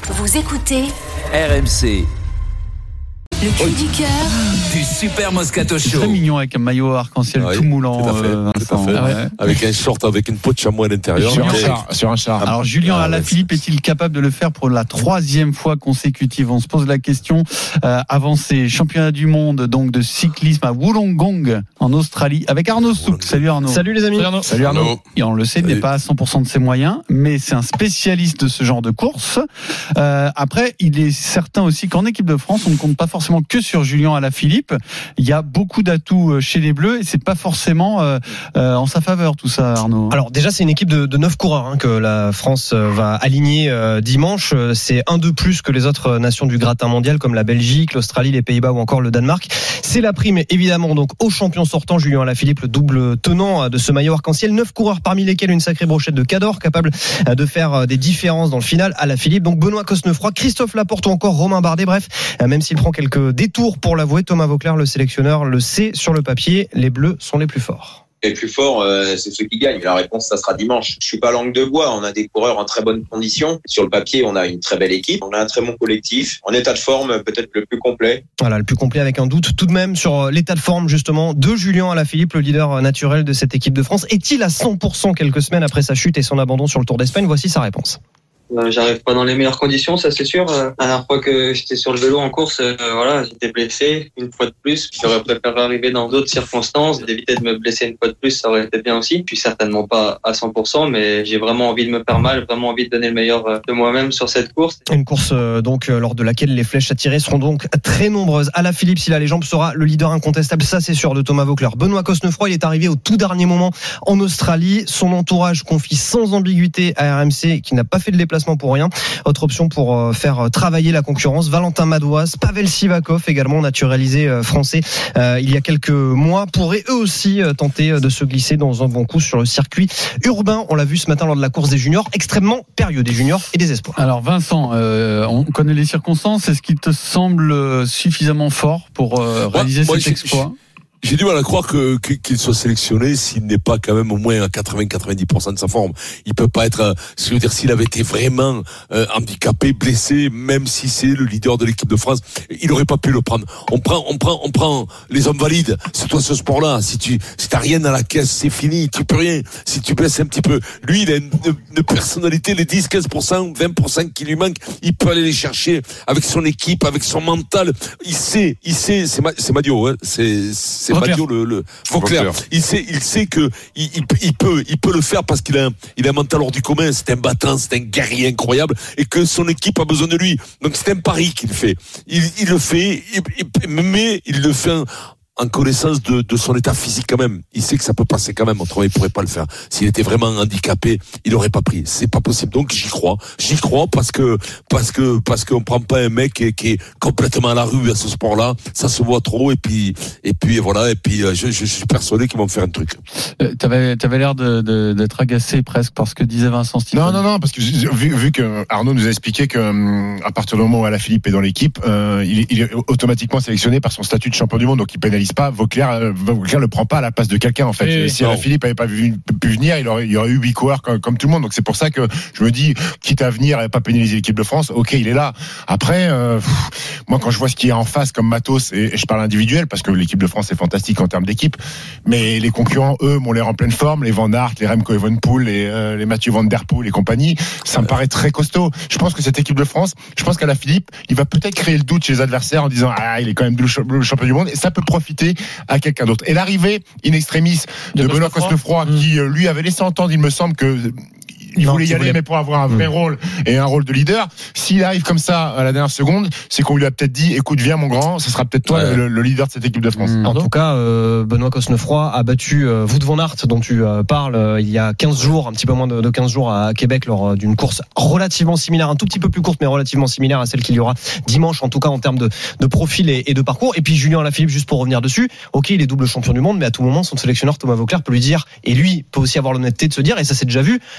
Vous écoutez RMC. Le cri du cœur Du Super Moscato Show. Très mignon avec un maillot arc-en-ciel tout moulant. Tout à fait. Ouais. Avec un short avec une peau de chamois à l'intérieur. Sur un char. Alors Julien Alaphilippe est-il capable de le faire pour la 3e fois consécutive? On se pose la question avant ces championnats du monde donc de cyclisme à Wollongong en Australie avec Arnaud Souk. Salut Arnaud. Salut les amis. Salut Arnaud. Et on le sait, il n'est pas à 100% de ses moyens, mais c'est un spécialiste de ce genre de course. Après, il est certain aussi qu'en équipe de France, on ne compte pas forcément que sur Julien Alaphilippe. Il y a beaucoup d'atouts chez les Bleus et c'est pas forcément en sa faveur tout ça, Arnaud. Alors déjà, c'est une équipe de 9 coureurs que la France va aligner dimanche. C'est un de plus que les autres nations du gratin mondial comme la Belgique, l'Australie, les Pays-Bas ou encore le Danemark. C'est la prime évidemment donc au champion sortant Julien Alaphilippe, le double tenant de ce maillot arc-en-ciel. 9 coureurs parmi lesquels une sacrée brochette de Cador capable de faire des différences dans le final. Alaphilippe, donc Benoît Cosnefroy, Christophe Laporte ou encore Romain Bardet. Bref, même s'il prend quelques détours pour l'avouer, Thomas Vauclair, le sélectionneur, le sait sur le papier, les Bleus sont les plus forts. Les plus forts, c'est ceux qui gagnent. La réponse, ça sera dimanche. Je suis pas langue de bois. On a des coureurs en très bonne condition. Sur le papier, on a une très belle équipe. On a un très bon collectif. En état de forme, peut-être le plus complet. Voilà, le plus complet avec un doute tout de même sur l'état de forme, justement, de Julien Alaphilippe, le leader naturel de cette équipe de France. Est-il à 100% quelques semaines après sa chute et son abandon sur le Tour d'Espagne? Voici sa réponse. J'arrive pas dans les meilleures conditions, ça c'est sûr. La dernière fois que j'étais sur le vélo en course, j'étais blessé une fois de plus. J'aurais préféré arriver dans d'autres circonstances, d'éviter de me blesser une fois de plus, ça aurait été bien aussi. Je suis certainement pas à 100%, mais j'ai vraiment envie de me faire mal, vraiment envie de donner le meilleur de moi-même sur cette course. Une course donc lors de laquelle les flèches à tirer seront donc très nombreuses. Alaphilippe, s'il a les jambes, sera le leader incontestable, ça c'est sûr, de Thomas Vauclair. Benoît Cosnefroy, il est arrivé au tout dernier moment en Australie. Son entourage confie sans ambiguïté à RMC qui n'a pas fait de déplacement pour rien. Autre option pour faire travailler la concurrence, Valentin Madouas, Pavel Sivakov également naturalisé français il y a quelques mois, pourraient eux aussi tenter de se glisser dans un bon coup sur le circuit urbain. On l'a vu ce matin lors de la course des juniors, extrêmement périlleux des juniors et des espoirs. Alors Vincent, on connaît les circonstances, est-ce qu'il te semble suffisamment fort pour réaliser cet exploit? J'ai du mal à croire qu'il soit sélectionné s'il n'est pas quand même au moins à 80-90% de sa forme. Il peut pas être, je veux dire, s'il avait été vraiment handicapé, blessé, même si c'est le leader de l'équipe de France, il aurait pas pu le prendre. On prend les hommes valides. C'est toi ce sport-là. Si t'as rien à la caisse, c'est fini. Tu peux rien. Si tu baisses un petit peu, lui, il a une personnalité, les 10-15%, 20% qui lui manquent, il peut aller les chercher avec son équipe, avec son mental. Il sait, c'est Madio, hein. C'est Madio le Vauclair. Il sait que il peut le faire parce qu'il a un mental hors du commun. C'est un battant, c'est un guerrier incroyable et que son équipe a besoin de lui. Donc c'est un pari qu'il fait. Il le fait, mais il le fait en connaissance de son état physique quand même. Il sait que ça peut passer quand même, autrement il pourrait pas le faire. S'il était vraiment handicapé, il aurait pas pris. C'est pas possible. Donc j'y crois parce qu'on prend pas un mec qui est complètement à la rue à ce sport-là. Ça se voit trop et puis voilà. Et puis je suis persuadé qu'ils vont me faire un truc. T'avais l'air d'être agacé presque par ce que disait Vincent Stifon. Non, parce que vu que Arnaud nous a expliqué que à partir du moment où Alaphilippe est dans l'équipe, il est automatiquement sélectionné par son statut de champion du monde, donc il pénalise pas. Vauclair le prend pas à la place de quelqu'un en fait. Si Alaphilippe avait pas pu venir, il y aurait eu 8 coureurs comme tout le monde. Donc c'est pour ça que je me dis, quitte à venir et pas pénaliser l'équipe de France, ok, il est là. Après, moi quand je vois ce qu'il y a en face comme matos, et je parle individuel parce que l'équipe de France est fantastique en termes d'équipe, mais les concurrents eux m'ont l'air en pleine forme, les Van Aert, les Remco Evenepoel, les Mathieu Van Der Poel et compagnie, ça me paraît très costaud. Je pense que cette équipe de France, je pense qu'Alaphilippe, il va peut-être créer le doute chez les adversaires en disant il est quand même le champion du monde et ça peut profiter à quelqu'un d'autre. Et l'arrivée in extremis de Benoît Cosnefroy qui lui avait laissé entendre, il me semble que il voulait y aller, mais pour avoir un vrai rôle et un rôle de leader. S'il arrive comme ça à la dernière seconde, c'est qu'on lui a peut-être dit, écoute, viens mon grand, ce sera peut-être toi le leader de cette équipe de France. En tout cas, Benoît Cosnefroy a battu Wout van Aert, dont tu parles, il y a 15 jours, un petit peu moins de 15 jours à Québec, lors d'une course relativement similaire, un tout petit peu plus courte, mais relativement similaire à celle qu'il y aura dimanche, en tout cas en termes de profil et de parcours. Et puis Julien Alaphilippe, juste pour revenir dessus, ok, il est double champion du monde, mais à tout moment, son sélectionneur Thomas Vauclair peut lui dire, et lui peut aussi avoir l'honnêteté de se dire, et ça c'est déjà vu, j'ai pas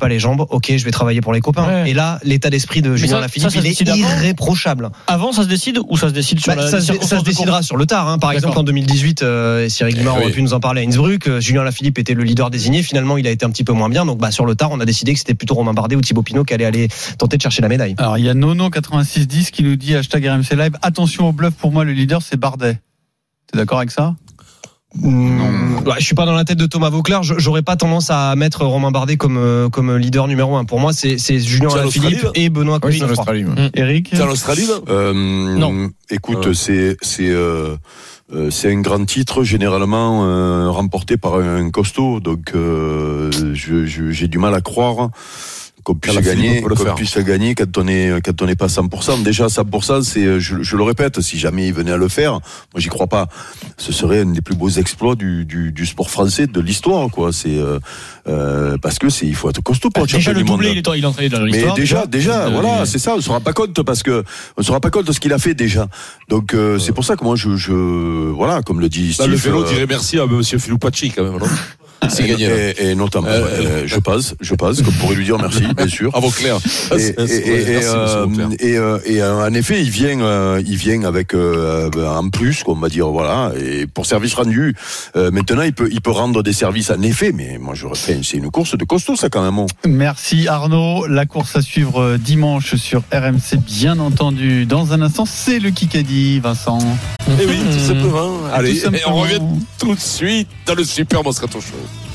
pas les jambes, ok, je vais travailler pour les copains. Ouais. Et là, l'état d'esprit de Julien Lafilippe, il est irréprochable. Avant, ça se décide ou ça se décide sur ça se décidera sur le tard. Par exemple, en 2018, Cyril Guimard aurait pu nous en parler à Innsbruck. Julien Lafilippe était le leader désigné. Finalement, il a été un petit peu moins bien. Donc, sur le tard, on a décidé que c'était plutôt Romain Bardet ou Thibaut Pinot qui allait aller tenter de chercher la médaille. Alors, il y a Nono8610 qui nous dit #RMC Live. Attention au bluff, pour moi, le leader, c'est Bardet. T'es d'accord avec ça? Non. Je suis pas dans la tête de Thomas Vauclair. J'aurais pas tendance à mettre Romain Bardet comme leader numéro 1. Pour moi, c'est Julien Alaphilippe et Benoît Cosnefroy. Eric, c'est en Australie, non. Écoute, c'est un grand titre généralement remporté par un costaud. Donc j'ai du mal à croire qu'on puisse gagner quand on n'est pas 100%. Déjà 100%, c'est, je le répète, si jamais il venait à le faire, moi j'y crois pas. Ce serait un des plus beaux exploits du sport français, de l'histoire, quoi. C'est parce que il faut être costaud pour être champion du monde. Déjà le doublé, il est entré dans l'histoire. Mais déjà, voilà, c'est ça. On se rend pas compte de ce qu'il a fait déjà. Donc c'est pour ça que moi je voilà, comme le dit Steve. Là, le vélo dirait merci à monsieur Filipacci quand même. Non c'est gagné. Et notamment, je passe, qu'on pourrait lui dire merci, bien sûr. À Vauclair. Et en effet, il vient avec en plus, on va dire, voilà, et pour service rendu. Maintenant, il peut rendre des services en effet, mais moi c'est une course de costaud, ça quand même. Merci Arnaud. La course à suivre dimanche sur RMC, bien entendu. Dans un instant, c'est le Kikadi, Vincent. Et oui, tout simplement. Allez, et on revient tout de suite dans le Super Moscato Show.